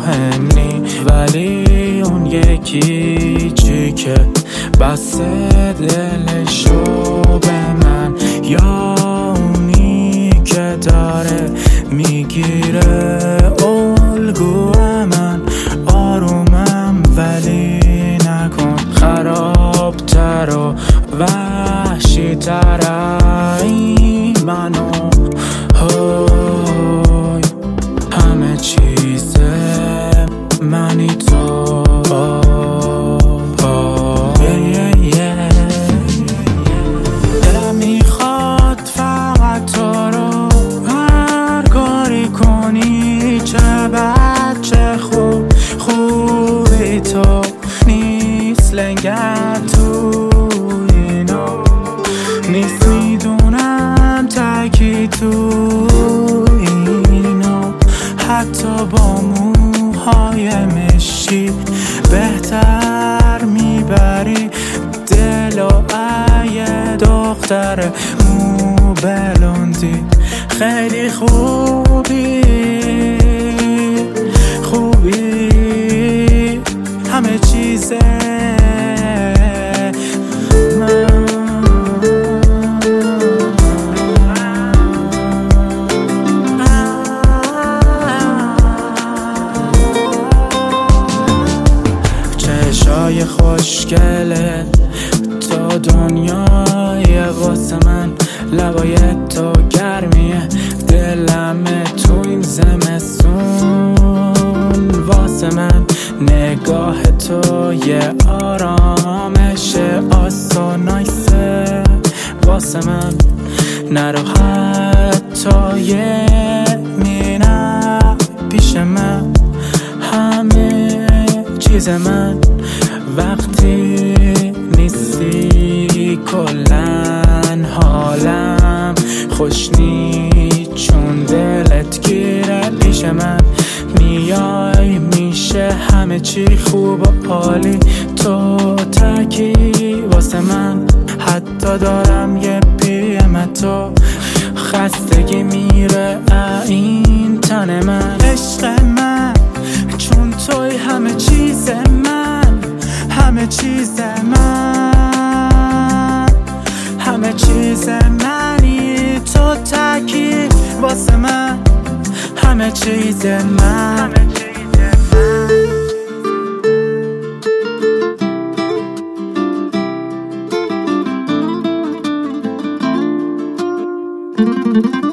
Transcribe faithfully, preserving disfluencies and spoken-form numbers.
مهمی، ولی اون یکی چی که بسته دلشو به من، یا اونی که داره میگیره الگو من. آرومم ولی نکن خرابتر و وحشی تر این منو. های همه چیز منی تو. دلم میخواد فقط تو رو هر کاری کنی، چه بد چه خوب خوبی تو نیست لنگر تو اینو نیست، میدونم تکی تو اینو، حتی با موهای مشی بهتر میبری دل و ای دختر مو بلوندی. خیلی خوبی خوبی همه چیزه من. چشای خوشگله تو دنیای واسه من، لبای تو گرمیه دلم تو این زمستون واسه من. نگاه تو یه آرامش آسونایسه واسه من. نرو حتی یه مینه پیش من، همه چیز من وقتی نیستی کلن حالم خوش نی، چون دلت گیره پیش من میای میشه همه چی خوب و عالی. تو تکی واسه من، حتی دارم یه پیم تو، خستگی میره این تن من. عشق من چون توی همه چیز من، همه چیز من، همه چیز منی تو تکی واسه من، همه چیز من. Thank you.